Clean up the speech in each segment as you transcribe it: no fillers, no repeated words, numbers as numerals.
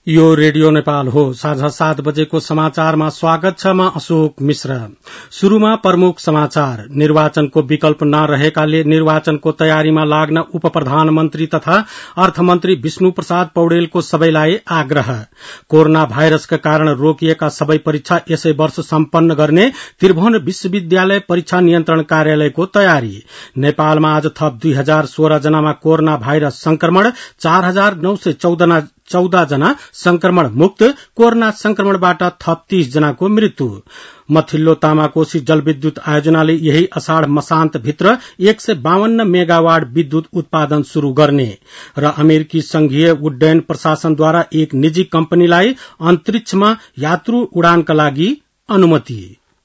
यो रेडियो नेपाल हो। साँझ 7 बजेको समाचारमा स्वागत छ। म अशोक मिश्र। शुरूमा प्रमुख समाचार। निर्वाचनको विकल्प नरहेकाले निर्वाचनको तयारीमा लाग्न उप प्रधानमन्त्री तथा अर्थमन्त्री विष्णु प्रसाद पौडेलको सबैलाई आग्रह। कोरोना भाइरसका कारण रोकिएका सबै परीक्षा यसै वर्ष सम्पन्न गर्ने त्रिभुवन विश्वविद्यालय परीक्षा नियन्त्रण कार्यालयको तयारी। नेपालमा आज थप 2016 जनामा कोरोना भाइरस संक्रमण, 4914 जना संक्रमण मुक्त। कोरोना संक्रमणबाट थप 30 जनाको मृत्यु। मथिल्लो तामाकोशी जलविद्युत आयोजनाले यही अषाढ़ मसान्त भित्र 152 मेगावाट विद्युत उत्पादन शुरू गर्ने र अमेरिकी संघीय उड्डयन प्रशासनद्वारा एक निजी कम्पनीलाई अन्तरिक्षमा यात्रु उडानका लागि अनुमति।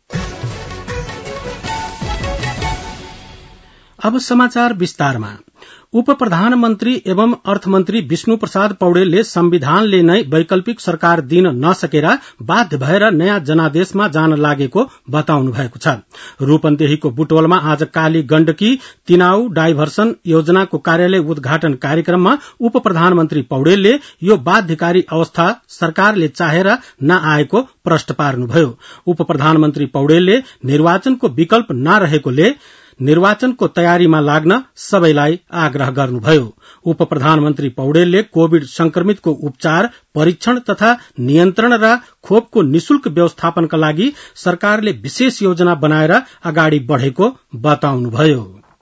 अब समाचार विस्तारमा। उप प्रधानमन्त्री एवं अर्थमन्त्री विष्णु प्रसाद पौडेलले संविधानले नै वैकल्पिक सरकार दिन नसकेर बाध्य भएर नयाँ जनादेशमा जान लागेको बताउनु भएको छ। रूपन्देहीको बुटवलमा आज काली गण्डकी तिनाउ डाइभर्सन योजनाको कार्यालय उद्घाटन कार्यक्रममा उप प्रधानमन्त्री पौडेलले यो बाध्यकारी अवस्था सरकारले चाहेर नआएको प्रश्न पार्नुभयो। उप प्रधानमन्त्री पौडेलले निर्वाचनको विकल्प नरहेकोले निर्वाचनको तयारीमा लाग्न सबैलाई आग्रह गर्नुभयो। उप प्रधानमन्त्री पौडेलले कोविड संक्रमितको उपचार, परीक्षण तथा नियन्त्रण र खोपको निशुल्क व्यवस्थापनका लागि सरकारले विशेष योजना बनाएर अगाडि बढ़ेको बताउनुभयो।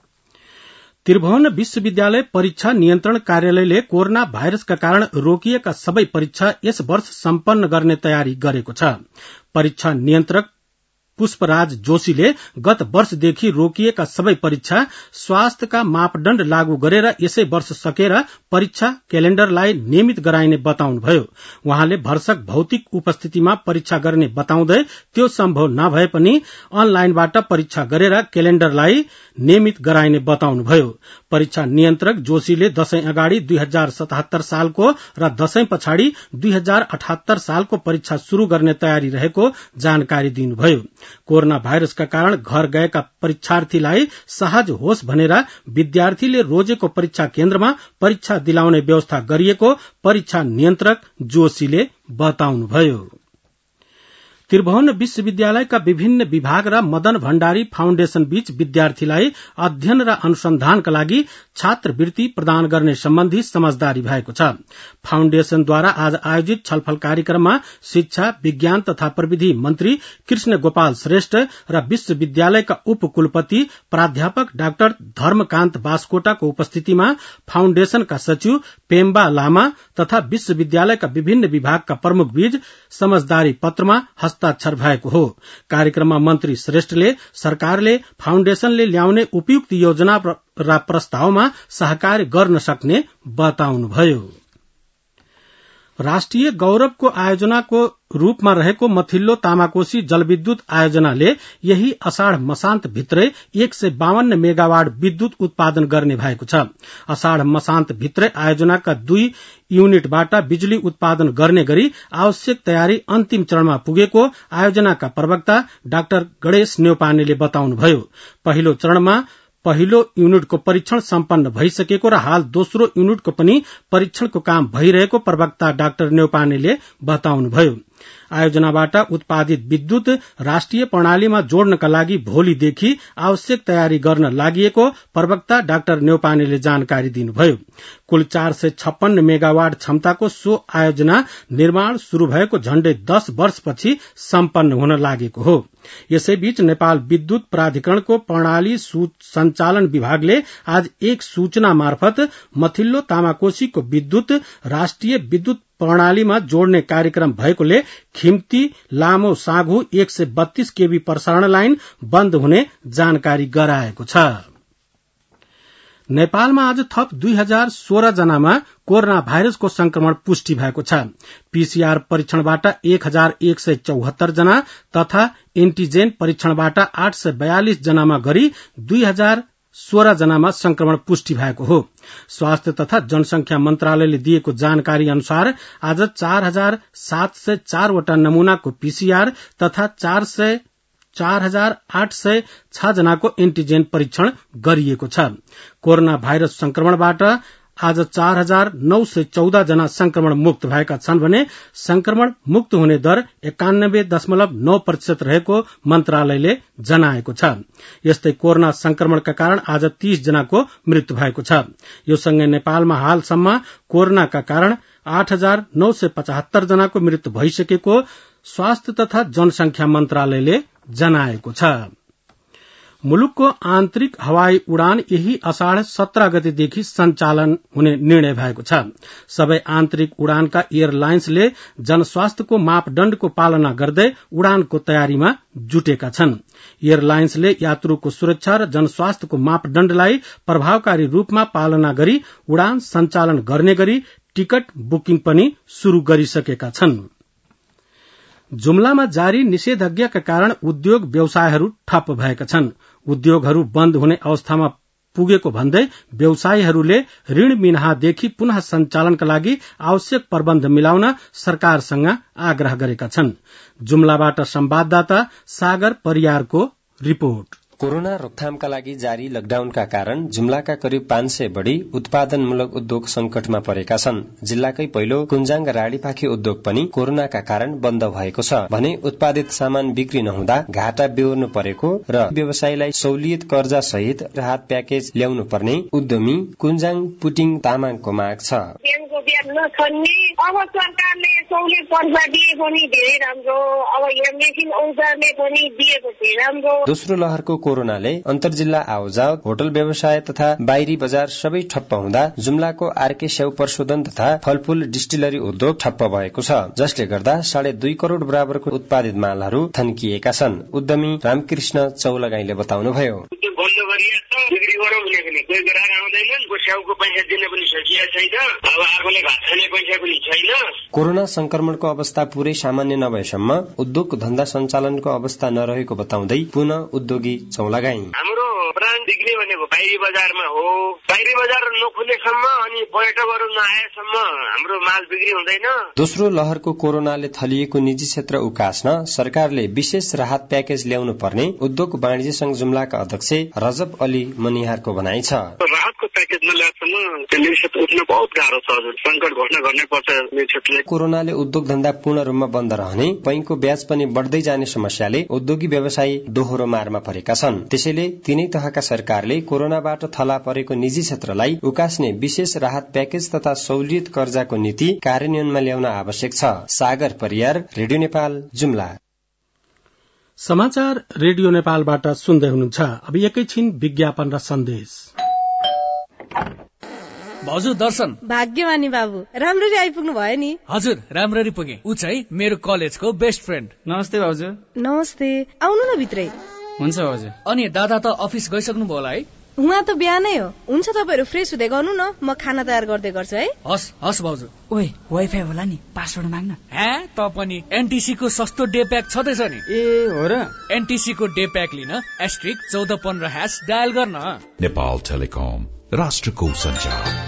त्रिभुवन विश्वविद्यालय परीक्षा नियन्त्रण कार्यालयले कोरोना भाइरसका कारण रोकिएका सबै परीक्षा यस वर्ष सम्पन्न गर्ने तयारी गरेको छ। परीक्षा नियन्त्रक पुष्पराज जोशीले गत वर्षदेखि रोकिएका सबै परीक्षा स्वास्थ्यका मापदण्ड लागू गरेर यसै वर्ष सकेर परीक्षा क्यालेण्डरलाई नियमित गराइने बताउनुभयो। उहाँले भरसक भौतिक उपस्थितिमा परीक्षा गर्ने बताउँदै त्यो सम्भव नभए पनि अनलाइनबाट परीक्षा गरेर क्यालेण्डरलाई नियमित गराइने बताउनुभयो। परीक्षा नियन्त्रक जोशीले दशैं अगाडि 2077 सालको र दशैं पछाडि 2078 सालको परीक्षा शुरू गर्ने तयारी रहेको जानकारी दिनुभयो। कोरोना भाइरसका कारण घर गएका परीक्षार्थीलाई सहज होस् भनेर विद्यार्थीले रोजेको परीक्षा केन्द्रमा परीक्षा दिलाउने व्यवस्था गरिएको परीक्षा नियन्त्रक जोशीले बताउनुभयो। त्रिभुवन विश्वविद्यालयका विभिन्न विभाग र मदन भण्डारी फाउन्डेशन बीच विद्यार्थीलाई अध्ययन र अनुसन्धानका लागि छात्रवृत्ति प्रदान गर्ने सम्बन्धी समझदारी भएको छ। फाउन्डेशनद्वारा आज आयोजित छलफल कार्यक्रममा शिक्षा, विज्ञान तथा प्रविधि मन्त्री कृष्ण गोपाल श्रेष्ठ र विश्वविद्यालयका उपकुलपति प्राध्यापक डाक्टर धर्मकान्त बास्कोटाको उपस्थितिमा फाउन्डेशनका सचिव पेम्बा लामा तथा विश्वविद्यालयका विभिन्न विभागका प्रमुख बीच समझदारी पत्रमा हस्ताक्षर भएको हो। कार्यक्रममा मन्त्री श्रेष्ठले सरकारले फाउन्डेशनले ल्याउने उपयुक्त योजना र प्रस्तावमा सहकार्य गर्न सक्ने बताउनुभयो। राष्ट्रिय गौरवको आयोजनाको रूपमा रहेको मथिल्लो तामाकोशी जलविद्युत आयोजनाले यही अषाढ़ मसान्त भित्रै 152 मेगावाट विद्युत उत्पादन गर्ने भएको छ। अषाढ़ मसान्त भित्रै आयोजनाका 2 युनिटबाट बिजुली उत्पादन गर्ने गरी आवश्यक तयारी अन्तिम चरणमा पुगेको आयोजनाका प्रवक्ता डाक्टर गणेश न्यौपानेले बताउनुभयो। पहिलो चरणमा पहिलो युनिटको परीक्षण सम्पन्न भइसकेको र हाल दोस्रो युनिटको पनि परीक्षणको काम भइरहेको प्रवक्ता डाक्टर न्यौपानेले बताउनुभयो। आयोजनाबाट उत्पादित विद्युत राष्ट्रिय प्रणालीमा जोड्नका लागि भोलिदेखि आवश्यक तयारी गर्न लागिएको प्रवक्ता डाक्टर न्यौपानेले जानकारी दिनुभयो। कुल 456 मेगावाट क्षमताको सो आयोजना निर्माण शुरू भएको झण्डै 10 वर्षपछि सम्पन्न हुन लागेको हो। यसैबीच नेपाल विद्युत प्राधिकरणको प्रणाली सञ्चालन विभागले आज एक सूचना मार्फत मथिल्लो तामाकोशीको विद्युत राष्ट्रिय विद्युत प्रणालीमा जोड्ने कार्यक्रम भएकोले खिम्ती लामो साँघु 132 केबी प्रसारण लाइन बन्द हुने जानकारी गराएको छ। नेपालमा आज थप 2016 जनामा कोरोना भाइरसको संक्रमण पुष्टि भएको छ। पीसीआर परीक्षणबाट 1174 जना तथा एन्टिजेन परीक्षणबाट 842 जनामा गरी 2016 जनामा संक्रमण पुष्टि भएको हो। स्वास्थ्य तथा जनसंख्या मन्त्रालयले दिएको जानकारी अनुसार आज 4704 वटा नमूनाको पीसीआर तथा 4806 जनाको एन्टिजेन परीक्षण गरिएको छ। कोरोना भाइरस संक्रमणबाट आज 4,914 जना संक्रमण मुक्त भएका छन् भने संक्रमण मुक्त हुने दर 91.9% रहेको मन्त्रालयले जनाएको छ। यस्तै कोरोना संक्रमणका कारण आज 30 जनाको मृत्यु भएको छ। यो सँगै नेपालमा हालसम्म कोरोनाका कारण 8,975 जनाको मृत्यु भइसकेको स्वास्थ्य तथा जनसंख्या मन्त्रालयले जनाएको छ। मुलुकको आन्तरिक हवाई उडान यही अषाढ 17 गतेदेखि सञ्चालन हुने निर्णय भएको छ। सबै आन्तरिक उडानका एयरलाइन्सले जनस्वास्थ्यको मापदण्डको पालना गर्दै उडानको तयारीमा जुटेका छन्। एयरलाइन्सले यात्रुको सुरक्षा र जनस्वास्थ्यको मापदण्डलाई प्रभावकारी रूपमा पालना गरी उडान सञ्चालन गर्ने गरी टिकट बुकिङ पनि शुरू गरिसकेका छन्। जुम्लामा जारी निषेधाज्ञाका कारण उद्योग व्यवसायहरू ठप्प भएका छन्। उद्योगहरू बन्द हुने अवस्थामा पुगेको भन्दै व्यवसायीहरूले ऋण मिनाहादेखि पुनः सञ्चालनका लागि आवश्यक प्रबन्ध मिलाउन सरकारसँग आग्रह गरेका छन्। जुम्लाबाट संवाददाता सागर परियारको रिपोर्ट। कोरोना रोकथामका लागि जारी लकडाउनका कारण जुम्लाका करिब 500 बढ़ी उत्पादनमूलक उद्योग संकटमा परेका छन्। जिल्लाकै पहिलो कुञ्जाङ राडीपाखी उद्योग पनि कोरोनाका कारण बन्द भएको छ भने उत्पादित सामान बिक्री नहुँदा घाटा बेहोर्नु परेको र व्यवसायीलाई सहुलियत कर्जा सहित राहत प्याकेज ल्याउनु पर्ने उद्यमी कुञ्जाङ पुटिङ तामाङको माग छ। अब सरकारले सहुलियत कर्जा दिए पनि धेरै राम्रो, अब यहाँ मेसिन औजारले पनि दिएपछि राम्रो। दोस्रो लहरको कोरोनाले अन्तर्जिल्ला आवजाव, होटल व्यवसाय तथा बाहिरी बजार सबै ठप्प हुँदा जुम्लाको आरके स्याउ प्रशोधन तथा फलफूल डिस्टिलरी उद्योग ठप्प भएको छ, जसले गर्दा 2.5 करोड़ बराबरको उत्पादित मालहरू थन्किएका छन्। उद्यमी रामकृष्ण चौलगाईले बताउनुभयो। बिक्री गरौँ भने कोही ग्राहक आउँदैनन्, को स्याउको पैसा दिन पनि सकिएको छैन, अब आफूले भात खाने पैसा पनि छैन। कोरोना संक्रमणको अवस्था पूरै सामान्य नभएसम्म उद्योग धन्दा सञ्चालनको अवस्था नरहेको बताउँदै पुनः उद्योगी चौलगाई। हाम्रो ब्रान्ड बिक्री भनेको बाहिरी बजारमा हो, बाहिरी बजार नखुलेसम्म अनि पर्यटकहरू नआएसम्म हाम्रो माल बिक्री हुँदैन। दोस्रो लहरको कोरोनाले थलिएको निजी क्षेत्र उकास्न सरकारले विशेष राहत प्याकेज ल्याउनु पर्ने उद्योग वाणिज्य संघ जुम्लाका अध्यक्ष रजब अली मनिहारको भनाइ छ। राहतको प्याकेज नल्याएसम्म निजी क्षेत्र उठ्न बहुत गाह्रो छ, संकट घोषणा गर्नै पर्छ निजी क्षेत्रले। कोरोनाले उद्योग धन्दा पूर्ण रूपमा बन्द रहने, बैंकको ब्याज पनि बढ्दै जाने समस्याले उद्योगी व्यवसायी दोहोरो मारमा परेका छन्। त्यसैले तीनै तहका सरकारले कोरोनाबाट थला परेको निजी क्षेत्रलाई उकास्ने विशेष राहत प्याकेज तथा सहुलियत कर्जाको नीति कार्यान्वयनमा ल्याउन आवश्यक छ। सागर परियार, रेडियो नेपाल, जुम्ला। समाचार रेडियो नेपालबाट सुन्दै हुनुहुन्छ। अब एकैछिन विज्ञापन र सन्देश। भाउजू दर्शन। भाग्यमानी बाबु, राम्ररी आइपुग्नु भयो नि। हजुर, राम्ररी पुगे। ऊ चाहिँ मेरो कलेजको बेस्ट फ्रेन्ड। नमस्ते भाउजू। नमस्ते, आउनु न भित्रै। हुन्छ भाउजू। अनि दादा त अफिस गइसक्नु भयो होला है? उहाँ त बिहानै हो। हुन्छ, तपाईँहरू फ्रेस हुँदै गर्नु न, म खाना तयार गर्दै गर्छु है। हस् हस् भाउजू। ओए, वाइफाई होला नि, पासवर्ड माग्न। त पनि एनटीसी को सस्तो डे प्याक छँदैछ नि। ए हो र? एनटीसी को डे प्याक लिन *1415# डायल गर्न। नेपाल टेलिकम, राष्ट्रको सञ्चार।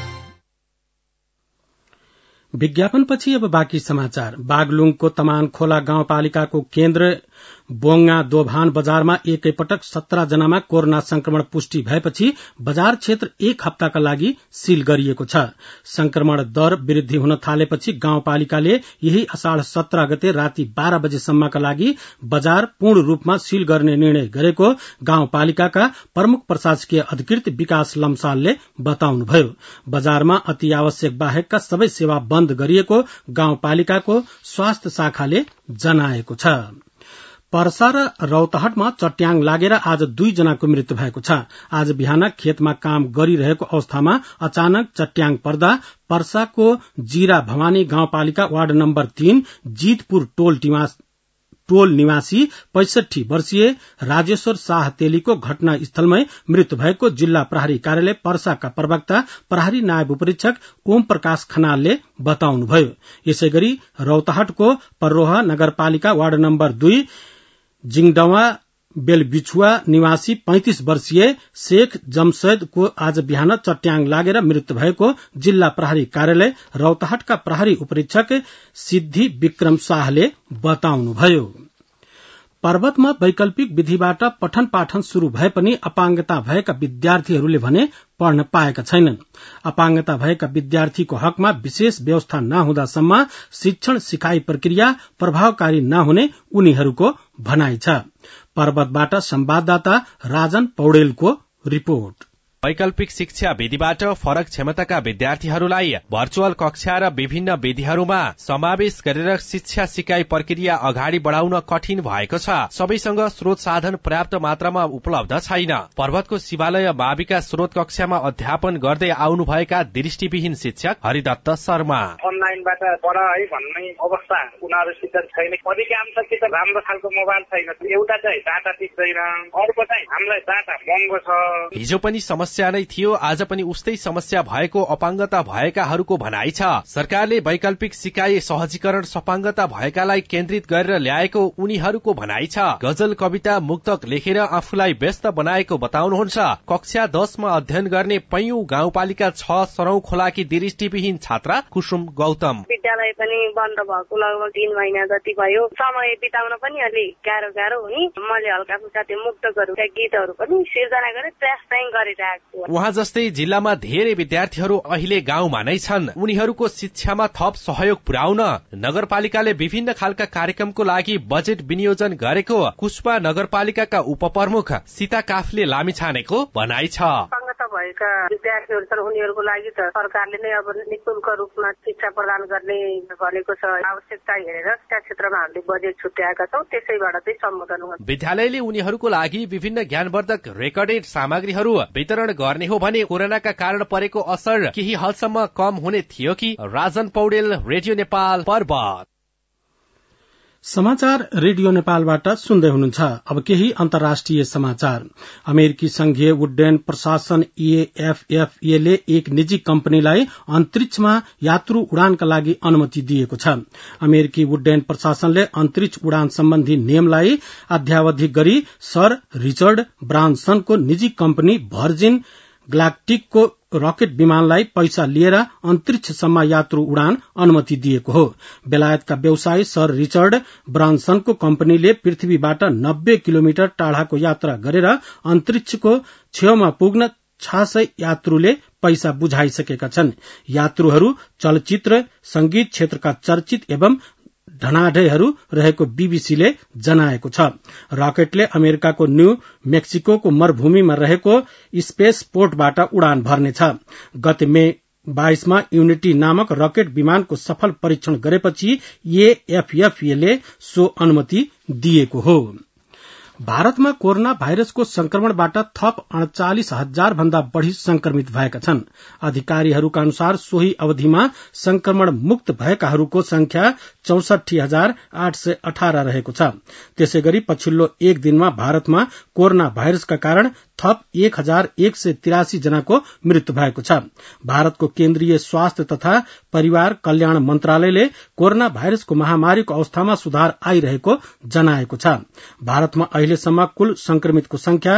विज्ञापनपछि अब बाँकी समाचार। बागलुङको तमान खोला गाउँपालिकाको केन्द्र बोंगा दोभान बजारमा एकैपटक 17 जनामा कोरोना संक्रमण पुष्टि भएपछि बजार क्षेत्र एक हप्ताका लागि सील गरिएको छ। संक्रमण दर वृद्धि हुन थालेपछि गाउँपालिकाले यही अषाढ 17 गते राति 12 बजेसम्मका लागि बजार पूर्ण रूपमा सील गर्ने निर्णय गरेको गाउँपालिकाका प्रमुख प्रशासकीय अधिकृत विकास लम्सालले बताउनुभयो। बजारमा अति आवश्यक बाहेकका सबै सेवा बन्द गरिएको गाउँपालिकाको स्वास्थ्य शाखाले जनाएको छ। पर्सा र रौतहटमा चट्याङ लागेर आज 2 जनाको मृत्यु भएको छ। आज बिहान खेतमा काम गरिरहेको अवस्थामा अचानक चट्याङ पर्दा पर्साको जिरा भवानी गाउँपालिका वार्ड नम्बर 3 जीतपुर टोल निवासी 65 वर्षीय राजेश्वर शाह तेलीको घटनास्थलमै मृत्यु भएको जिल्ला प्रहरी कार्यालय पर्साका प्रवक्ता प्रहरी नायब उपरीक्षक ओम प्रकाश खनालले बताउनुभयो। यसैगरी रौतहटको पर्रोहा नगरपालिका वार्ड नम्बर 2 जिङडवा बेलबिछुवा निवासी 35 वर्षीय शेख जमशेद को आज बिहान चट्याङ लागेर मृत्यु भएको जिल्ला प्रहरी कार्यालय रौतहटका प्रहरी उपरीक्षक सिद्धि विक्रम शाहले बताउनुभयो। पर्वतमा वैकल्पिक विधिबाट पठन पाठन शुरू भए पनि अपाङ्गता भएका विद्यार्थीहरूले भने पढ्न पाएका छैनन्। अपाङ्गता भएका विद्यार्थीको हकमा विशेष व्यवस्था नहुँदासम्म शिक्षण सिकाइ प्रक्रिया प्रभावकारी नहुने उनीहरूको भनाइ छ। पर्वतबाट संवाददाता राजन पौडेलको रिपोर्ट। वैकल्पिक शिक्षा विधिबाट फरक क्षमताका विद्यार्थीहरूलाई भर्चुअल कक्षा र विभिन्न विधिहरूमा समावेश गरेर शिक्षा सिकाइ प्रक्रिया अगाडि बढ़ाउन कठिन भएको छ। सबैसँग स्रोत साधन पर्याप्त मात्रामा उपलब्ध छैन। पर्वतको शिवालय माविका स्रोत कक्षामा अध्यापन गर्दै आउनुभएका दृष्टिविहीन शिक्षक हरिदत्त शर्मा अनलाइनबाट पढ है भन्ने अवस्था उनीहरूसित छैन। अधिकांशसित राम्रो खालको मोबाइल छैन। एउटा चाहिँ डाटा टिक्दैन, अर्को चाहिँ हामीलाई डाटा महँगो छ। हिजो पनि समस्या नै थियो, आज पनि उस्तै समस्या भएको अपाङ्गता भएकाहरूको भनाइ छ। सरकारले वैकल्पिक सिकाइ सहजीकरण सपाङ्गता भएकालाई केन्द्रित गरेर ल्याएको उनीहरूको भनाइ छ। गजल कविता मुक्तक लेखेर आफूलाई व्यस्त बनाएको बताउनुहुन्छ कक्षा 10 मा अध्ययन गर्ने पैयौं गाउँपालिका 6 सरौ खोलाकी दृष्टिविहीन छात्रा कुसुम गौतम। विद्यालय पनि बन्द भएको लगभग 3 महिना जति भयो। समय बिताउन पनि अलि गाह्रो हुने। मैले हल्का फुल्का त्यो मुक्तकहरू गीतहरू पनि सिर्जना गरे, प्रयास चाहिँ गरिरहेको। उहाँ जस्तै जिल्लामा धेरै विद्यार्थीहरू अहिले गाउँमा नै छन्। उनीहरूको शिक्षामा थप सहयोग पुर्याउन नगरपालिकाले विभिन्न खालका कार्यक्रमको लागि बजेट विनियोजन गरेको कुस्पा नगरपालिकाका उपप्रमुख सीता काफले लामिछानेको भनाइ छ। भएका विद्यार्थीहरू छन् उनीहरूको लागि त सरकारले नै अब निःशुल्क रूपमा शिक्षा प्रदान गर्ने भनेको छ। आवश्यकता हेरेर शिक्षा क्षेत्रमा हामीले बजेट छुट्याएका छौँ, त्यसैबाट चाहिँ सम्बोधन हुन्छ। विद्यालयले उनीहरूको लागि विभिन्न ज्ञानवर्धक रेकर्डेड सामग्रीहरू वितरण गर्ने हो भने कोरोनाका कारण परेको असर केही हदसम्म कम हुने थियो कि। राजन पौडेल, रेडियो नेपाल, पर्वत। समाचार रेडियो नेपालबाट सुन्दै हुनुहुन्छ। अब केही अन्तर्राष्ट्रिय समाचार। अमेरिकी संघीय उड्डयन प्रशासन EFFA ले एक निजी कम्पनीलाई अन्तरिक्षमा यात्रु उडानका लागि अनुमति दिएको छ। अमेरिकी उड्डयन प्रशासनले अन्तरिक्ष उडान सम्बन्धी नियमलाई अध्यावधिक गरी सर रिचर्ड ब्रान्सनको निजी कम्पनी भर्जिन ग्यालेक्टिकको रकेट विमानलाई पैसा लिएर अन्तरिक्षसम्म यात्रु उडान अनुमति दिएको हो। बेलायतका व्यवसायी सर रिचर्ड ब्रान्सनको कम्पनीले पृथ्वीबाट 90 किलोमिटर टाढाको यात्रा गरेर अन्तरिक्षको छेउमा पुग्न 600 यात्रुले पैसा बुझाइसकेका छन्। यात्रुहरू चलचित्र, संगीत क्षेत्रका चर्चित एवं धनाढ्यहरू रहेको बीबीसीले जनाएको छ। रकेटले अमेरिकाको न्यू मेक्सिकोको मरूभूमिमा रहेको स्पेस पोर्टबाट उडान भर्नेछ। गत मे 22 मा यूनिटी नामक रकेट विमानको सफल परीक्षण गरेपछि EFFA ले सो अनुमति दिएको हो। भारतमा कोरोना भाइरसको संक्रमणबाट थप 39,000 भन्दा बढ़ी संक्रमित भएका छन्। अधिकारीहरूका अनुसार सोही अवधिमा संक्रमण मुक्त भएकाहरूको संख्या 64,818 रहेको छ। त्यसैगरी पछिल्लो एक दिनमा भारतमा कोरोना भाइरसका कारण थप 1,183 जनाको मृत्यु भएको छ। भारतको केन्द्रीय स्वास्थ्य तथा परिवार कल्याण मन्त्रालयले कोरोना भाइरसको महामारीको अवस्थामा सुधार आइरहेको जनाएको छ। भारतमा अहिलेसम्म कुल संक्रमितको संख्या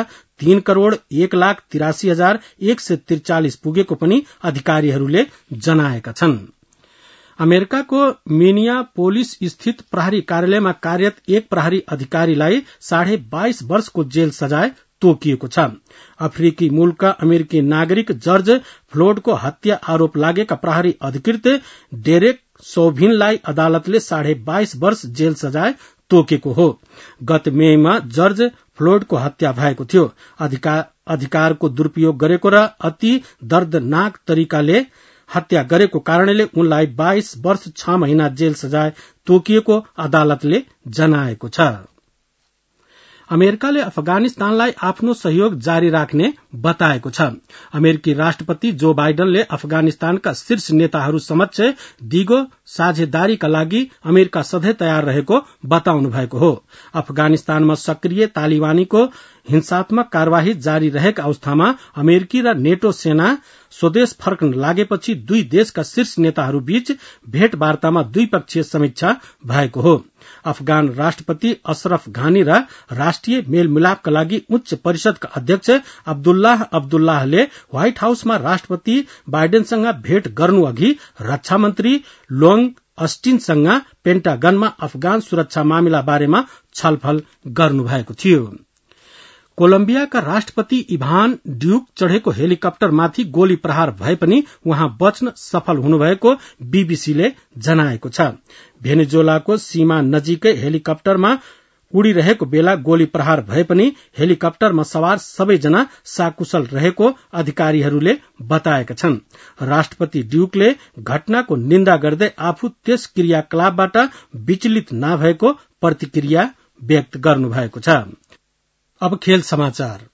3,01,83,143 पुगेको पनि अधिकारीहरूले जनाएका छन्। अमेरिकाको मिनियापोलिस स्थित प्रहरी कार्यालयमा कार्यरत एक प्रहरी अधिकारीलाई 22.5 वर्षको जेल सजाय तोकिएको छ। अफ्रिकी मूलका अमेरिकी नागरिक जर्ज फ्लोयडको हत्या आरोप लागेका प्रहरी अधिकृत डेरेक सोभिनलाई अदालतले 22.5 वर्ष जेल सजाय तोकेको हो। गत मेमा जर्ज फ्लोयडको हत्या भएको थियो। अधिकारको दुरूपयोग गरेको र अति दर्दनाक तरिकाले हत्या गरेको कारणले उनलाई 22 वर्ष 6 महिना जेल सजाय तोकिएको अदालतले जनाएको छ। अमेरिकाले अफगानिस्तानलाई आफ्नो सहयोग जारी राख्ने बताएको छ। अमेरिकी राष्ट्रपति जो बाइडनले अफगानिस्तानका शीर्ष नेताहरू समक्ष दिगो साझेदारीका लागि अमेरिका सधैँ तयार रहेको बताउनु भएको हो। अफगानिस्तानमा सक्रिय तालिबानीको हिंसात्मक कार्यवाही जारी रहेका अवस्थामा अमेरिकी र नेटो सेना स्वदेश फर्कन लागेपछि दुई देशका शीर्ष नेताहरू बीच भेटवार्तामा द्विपक्षीय समीक्षा भएको हो। अफगान राष्ट्रपति अशरफ घानी र राष्ट्रिय मेलमिलापका लागि उच्च परिषदका अध्यक्ष अब्दुल्लाहले व्हाइट हाउसमा राष्ट्रपति बाइडेनसँग भेट गर्नु अघि रक्षा मन्त्री लोङ अस्टिनसँग पेन्टागनमा अफगान सुरक्षा मामिला बारेमा छलफल गर्नुभएको थियो। कोलम्बियाका राष्ट्रपति इभान ड्यूक चढ़ेको हेलिकप्टरमाथि गोली प्रहार भए पनि उहाँ बच्न सफल हुनुभएको बीबीसीले जनाएको छ। भेनेजुएलाको सीमा नजिकै हेलिकप्टरमा उडिरहेको बेला गोली प्रहार भए पनि हेलिकप्टरमा सवार सबैजना सकुशल रहेको अधिकारीहरूले बताएका छन्। राष्ट्रपति ड्यूकले घटनाको निन्दा गर्दै आफू त्यस क्रियाकलापबाट विचलित नभएको प्रतिक्रिया व्यक्त गर्नुभएको छ। अब खेल समाचार।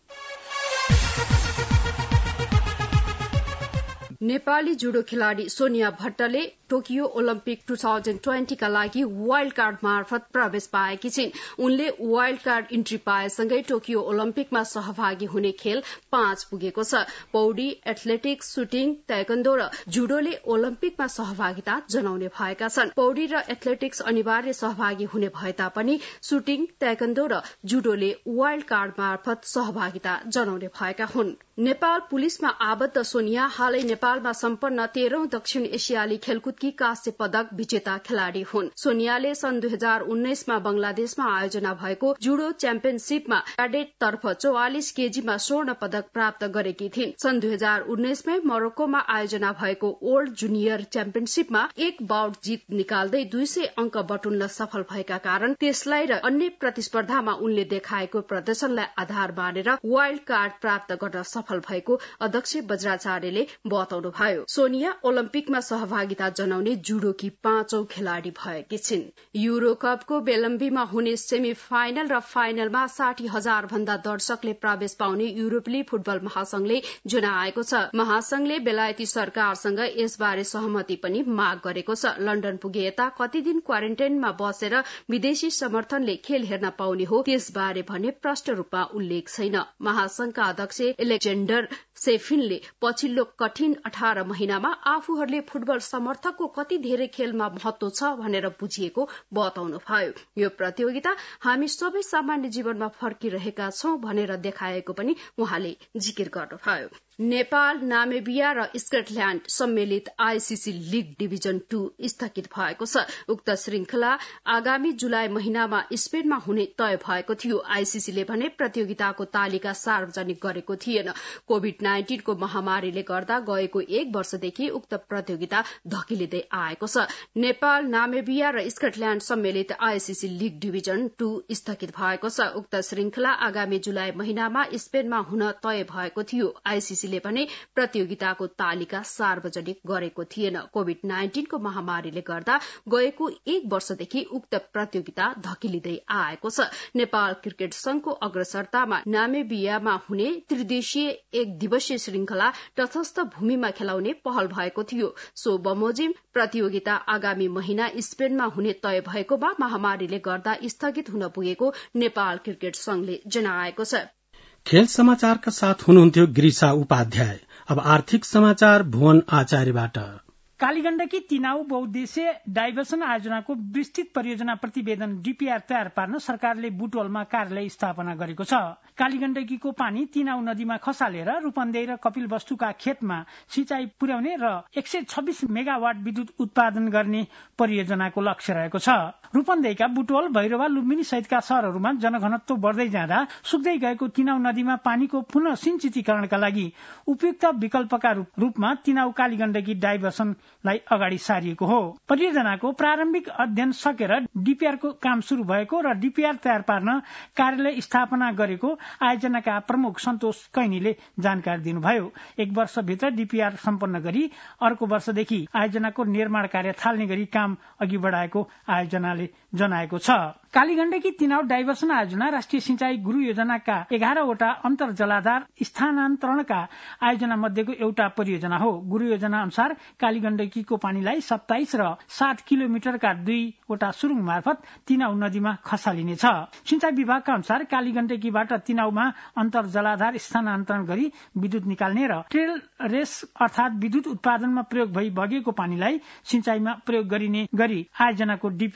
नेपाली जुडो खेलाड़ी सोनिया भट्टले टोकियो ओलम्पिक 2020 का लागि वाइल्ड कार्ड मार्फत प्रवेश पाएकी छिन्। उनले वाइल्ड कार्ड इन्ट्री पाएसँगै टोकियो ओलम्पिकमा सहभागी हुने खेल 5 पुगेको छ। पौडी, एथलेटिक्स, सुटिङ, ताइक्वान्डो र जुडोले ओलम्पिकमा सहभागिता जनाउने भएका छन्। पौडी र एथलेटिक्स अनिवार्य सहभागी हुने भए तापनि सुटिङ, ताइक्वान्डो र जुडोले वाइल्ड कार्ड मार्फत सहभागिता जनाउने भएका हुन्। नेपाल पुलिसमा आबद्ध सोनिया हालै नेपालमा सम्पन्न 13औं दक्षिण एसियाली खेलकुदकी काँस्य पदक विजेता खेलाड़ी हुन्। सोनियाले सन् 2019 मा बंगलादेशमा आयोजना भएको जुडो च्याम्पियनशीपमा क्याडेट तर्फ 44 केजीमा स्वर्ण पदक प्राप्त गरेकी थिइन्। सन् 2019 मा मोरक्कोमा आयोजना भएको ओल्ड जुनियर च्याम्पियनशीपमा एक बाउट जित निकाल्दै 200 अंक बटुल्न सफल भएका कारण त्यसलाई र अन्य प्रतिस्पर्धामा उनले देखाएको प्रदर्शनलाई आधार मानेर वाइल्ड कार्ड प्राप्त गर्न सफल भएको अध्यक्ष बज्राचार्यले बताउनुभयो। सोनिया ओलम्पिकमा सहभागिता जनाउने जुडोकी 5औं खेलाड़ी भएकी छिन्। युरो कपको बेलम्बीमा हुने सेमी फाइनल र फाइनलमा 60,000 भन्दा दर्शकले प्रवेश पाउने युरोपेली फुटबल महासंघले जनाएको छ। महासंघले बेलायती सरकारसँग यसबारे सहमति पनि माग गरेको छ। लन्डन पुगे यता कति दिन क्वारेन्टाइनमा बसेर विदेशी समर्थनले खेल हेर्न पाउने हो त्यसबारे भने प्रष्ट रूपमा उल्लेख छैन। महासंघका अध्यक्ष एलेक्जेन्डर सेफिनले पछिल्लो कठिन 18 महिनामा आफूहरूले फुटबल समर्थकको कति धेरै खेलमा महत्व छ भनेर बुझिएको बताउनुभयो। यो प्रतियोगिता हामी सबै सामान्य जीवनमा फर्किरहेका छौं भनेर देखाएको पनि उहाँले जिकिर गर्नुभयो। नेपाल, नामिबिया र स्कटल्याण्ड सम्मिलित आईसीसी लीग डिभिजन 2 स्थगित भएको छ। उक्त श्रृंखला आगामी जुलाई महिनामा स्पेनमा हुने तय भएको थियो। आईसीसीले भने प्रतियोगिताको तालिका सार्वजनिक गरेको थिएन। कोभिड-19 को महामारीले गर्दा गएको 1 वर्षदेखि उक्त प्रतियोगिता धकिलिँदै आएको छ। नेपाल, नामिबिया र स्कटल्याण्ड सम्मिलित आईसीसी लीग डिभिजन 2 स्थगित भएको छ। उक्त श्रृंखला आगामी जुलाई महिनामा स्पेनमा हुन तय भएको थियो। आईसीसी ले भने प्रतियोगिताको तालिका सार्वजनिक गरेको थिएन। कोभिड-19 को महामारीले गर्दा गएको 1 वर्षदेखि उक्त प्रतियोगिता धकिलिँदै आएको छ। नेपाल क्रिकेट संघको अग्रसरतामा नामिबियामा हुने त्रिदेशीय 1 दिवसीय श्रृंखला तटस्थ भूमिमा खेलाउने पहल भएको थियो। सो बमोजिम प्रतियोगिता आगामी महिना स्पेनमा हुने तय भएकोमा महामारीले गर्दा स्थगित हुन पुगेको नेपाल क्रिकेट संघले जनाएको छ। खेल समाचारका साथ हुनुहुन्थ्यो गिरिशा उपाध्याय। अब आर्थिक समाचार भुवन आचार्यबाट। कालीगण्डकी तिनाउ बहुद्देश्य डाइभर्सन आयोजनाको विस्तृत परियोजना प्रतिवेदन डीपीआर तयार पार्न सरकारले बुटवलमा कार्यालय स्थापना गरेको छ। कालीगण्डकीको पानी तिनाउ नदीमा खसालेर रूपन्देही र कपिलवस्तुका खेतमा सिंचाई पुर्याउने र 126 मेगावाट विद्युत उत्पादन गर्ने परियोजनाको लक्ष्य रहेको छ। रूपन्देहीका बुटवल, भैरवा, लुम्बिनी सहितका शहरहरूमा जनघनत्व बढ्दै जाँदा सुक्दै गएको तिनाउ नदीमा पानीको पुनः सिंचितीकरणका लागि उपयुक्त विकल्पका रूपमा तिनाउ कालीगण्डकी डाइभर्सनलाई अगाडि सारिएको हो। परियोजनाको प्रारम्भिक अध्ययन सकेर डीपीआरको काम शुरू भएको र डीपीआर तयार पार्न कार्यालय स्थापना गरेको आयोजनाका प्रमुख सन्तोष कैनीले जानकारी दिनुभयो। 1 वर्षभित्र डीपीआर सम्पन्न गरी अर्को वर्षदेखि आयोजनाको निर्माण कार्य थाल्ने गरी काम अघि बढाएको आयोजनाले जनाएको छ। कालीगण्डकी तिनाउ डाइभर्सन आयोजना राष्ट्रिय सिंचाई गुरु योजनाका 11वटा अन्तर जलाधार स्थानान्तरणका आयोजना मध्येको एउटा परियोजना हो। गुरु योजना अनुसार कालीगण्डकीको पानीलाई 27 र 7 किलोमिटरका 2वटा सुरुङ मार्फत तिनाउ नदीमा खसालिनेछ। सिंचाई विभागका अनुसार कालीगण्डकीबाट तिनाउमा अन्तर जलाधार स्थानान्तरण गरी विद्युत निकाल्ने र ट्रेल रेस अर्थात विद्युत उत्पादनमा प्रयोग भई बगेको पानीलाई सिंचाईमा प्रयोग गरिने गरी आयोजनाको डीपीआर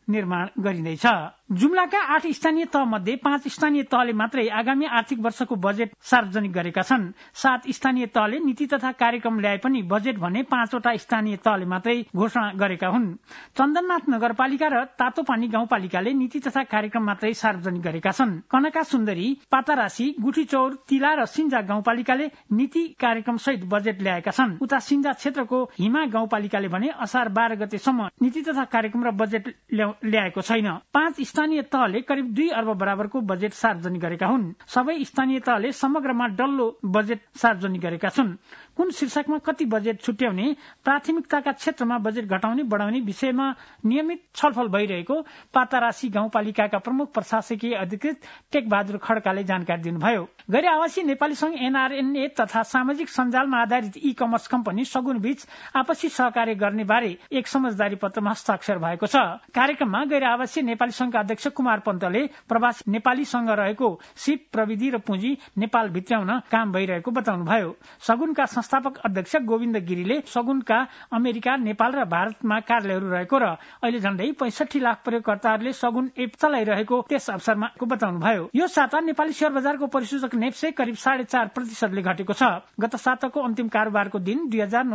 निर्माण गरिँदैछ। जुम्लाका 8 स्थानीय तह मध्ये 5 स्थानीय तहले मात्रै आगामी आर्थिक वर्षको बजेट सार्वजनिक गरेका छन्। 7 स्थानीय तहले नीति तथा कार्यक्रम ल्याए पनि बजेट भने 5वटा स्थानीय तहले मात्रै घोषणा गरेका हुन्। चन्दननाथ नगरपालिका र तातोपानी गाउँपालिकाले नीति तथा कार्यक्रम मात्रै सार्वजनिक गरेका छन्। कनका सुन्दरी, पातारासी, गुठीचौर, तिला र सिन्जा गाउँपालिकाले नीति कार्यक्रम सहित बजेट ल्याएका छन्। उता सिन्जा क्षेत्रको हिमा गाउँपालिकाले भने असार 12 गतेसम्म नीति तथा कार्यक्रम र बजेट ल्याएको छैन। 5 स्थानीय तहले करिब 2 अर्ब बराबरको बजेट सार्वजनिक गरेका हुन्। सबै स्थानीय तहले समग्रमा डल्लो बजेट सार्वजनिक गरेका छन्। कुन शीर्षकमा कति बजेट छुट्याउने, प्राथमिकताका क्षेत्रमा बजेट घटाउने बढाउने विषयमा नियमित छलफल भइरहेको पातारासी गाउँपालिकाका प्रमुख प्रशासकीय अधिकृत टेकबहादुर खड्काले जानकारी दिनुभयो। गैर आवासीय नेपाली संघ एनआरएनए तथा सामाजिक सञ्जालमा आधारित ई कमर्स कम्पनी सगुन बीच आपसी सहकार्य गर्ने बारे एक समझदारी पत्रमा हस्ताक्षर भएको छ। कार्यक्रममा गैर आवासीय नेपाली संघका अध्यक्ष कुमार पन्तले प्रवासी नेपालीसँग रहेको सिप, प्रविधि र पुँजी नेपाल भित्राउन काम भइरहेको बताउनुभयो। सगुनका संस्थापक अध्यक्ष गोविन्द गिरीले सगुनका अमेरिका, नेपाल र भारतमा कार्यालयहरू रहेको र अहिले झण्डै 65 लाख प्रयोगकर्ताहरूले सगुन एप चलाइरहेको त्यस अवसरमा बताउनुभयो। यो साता नेपाली शेयर बजारको परिसूचक नेप्से करिब 4.5% घटेको छ। गत साताको अन्तिम कारोबारको दिन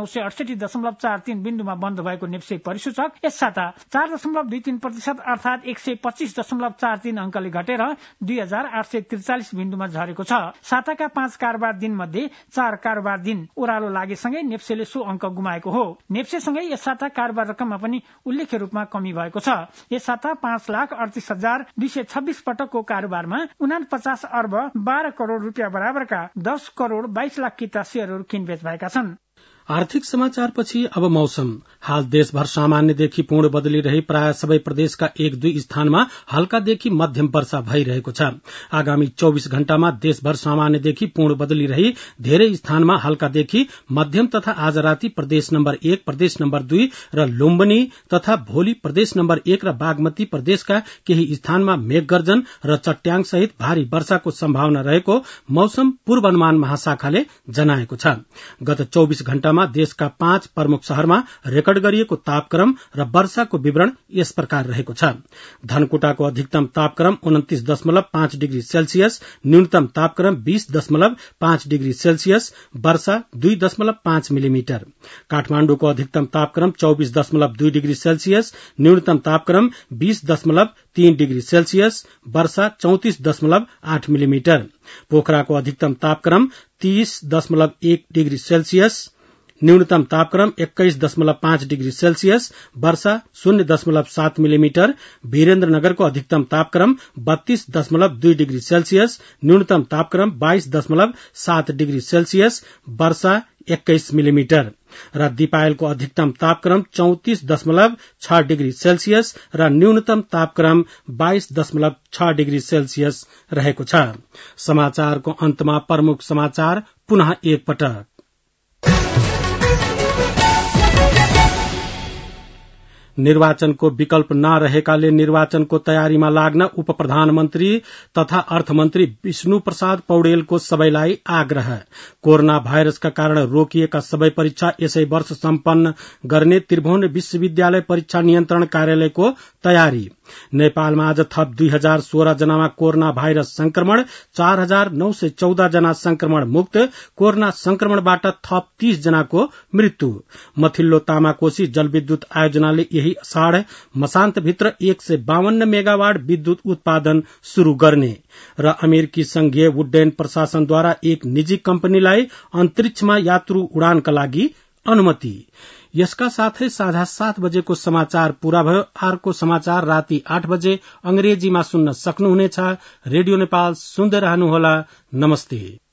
2968.43 बिन्दुमा बन्द भएको नेप्से परिसूचक यस साता 4.23% अर्थात 125.43 अंकले घटेर 2843 बिन्दुमा झरेको छ। साताका 5 कारोबार दिन मध्ये 4 कारोबार दिन ओह्रालो लागेसँगै नेप्सेले सो अंक गुमाएको हो। नेप्सेसँगै यस साता कारोबार रकममा पनि उल्लेख्य रूपमा कमी भएको छ। यस साता 5,38,226 पटकको कारोबारमा 49 अर्ब 12 करोड़ रुपियाँ बराबरका 10 करोड़ 22 लाख किता शेयरहरू किनबेच भएका छन्। आर्थिक समाचारपछि अब मौसम। हाल देशभर सामान्यदेखि पूर्ण बदली रही प्राय सबै प्रदेशका 1-2 स्थानमा हल्कादेखि मध्यम वर्षा भइरहेको छ। आगामी 24 घण्टामा देशभर सामान्यदेखि पूर्ण बदली रही धेरै स्थानमा हल्कादेखि मध्यम तथा आज राति प्रदेश नम्बर 1, प्रदेश नम्बर 2 र लुम्बिनी तथा भोलि प्रदेश नम्बर 1 र बागमती प्रदेशका केही स्थानमा मेघगर्जन र चट्याङ सहित भारी वर्षाको सम्भावना रहेको मौसम पूर्वानुमान महाशाखाले जनाएको छ। गत 24 घण्टामा देशका 5 प्रमुख शहरमा रेकर्ड गरिएको तापक्रम र वर्षाको विवरण यस प्रकार रहेको छ। धनकुटाको अधिकतम तापक्रम 29.5 डिग्री सेल्सियस, न्यूनतम तापक्रम 20.5 डिग्री सेल्सियस, वर्षा 2.5 मिलिमिटर। काठमाण्डुको अधिकतम तापक्रम 24.2 डिग्री सेल्सियस, न्यूनतम तापक्रम 20.3 डिग्री सेल्सियस, वर्षा 34.8 मिलिमिटर। पोखराको अधिकतम तापक्रम 30.1 डिग्री सेल्सियस, न्यूनतम तापक्रम 21.5 डिग्री सेल्सियस, वर्षा 0.7 मिलिमिटर। वीरेन्द्रनगरको अधिकतम तापक्रम 32.2 डिग्री सेल्सियस, न्यूनतम तापक्रम 22.7 डिग्री सेल्सियस, वर्षा 21 मिलिमिटर। र दिपायलको अधिकतम तापक्रम 34.6 डिग्री सेल्सियस र न्यूनतम तापक्रम 22.6 डिग्री सेल्सियस रहेको छ। समाचारको अन्तमा प्रमुख समाचार पुनः एक पटक। निर्वाचनको विकल्प नरहेकाले निर्वाचनको तयारीमा लाग्न उप प्रधानमन्त्री तथा अर्थमन्त्री विष्णु प्रसाद पौडेलको सबैलाई आग्रह। कोरोना भाइरसका कारण रोकिएका सबै परीक्षा यसै वर्ष सम्पन्न गर्ने त्रिभुवन विश्वविद्यालय परीक्षा नियन्त्रण कार्यालयको तयारी। नेपालमा आज थप 2016 जनामा कोरोना भाइरस संक्रमण, 4,914 जना संक्रमण मुक्त। कोरोना संक्रमणबाट थप 30 जनाको मृत्यु। मथिल्लो तामाकोशी जलविद्युत आयोजनाले यही अषाढ मसान्तभित्र 152 मेगावाट विद्युत उत्पादन शुरू गर्ने। र अमेरिकी संघीय उड्डयन प्रशासनद्वारा एक निजी कम्पनीलाई अन्तरिक्षमा यात्रु उडानका लागि अनुमति। यसका साथै साँझ 7 बजेको समाचार पूरा भयो। अर्को समाचार राति 8 बजे अंग्रेजीमा सुन्न सक्नुहुनेछ। रेडियो नेपाल सुन्दै रहनुहोला। नमस्ते।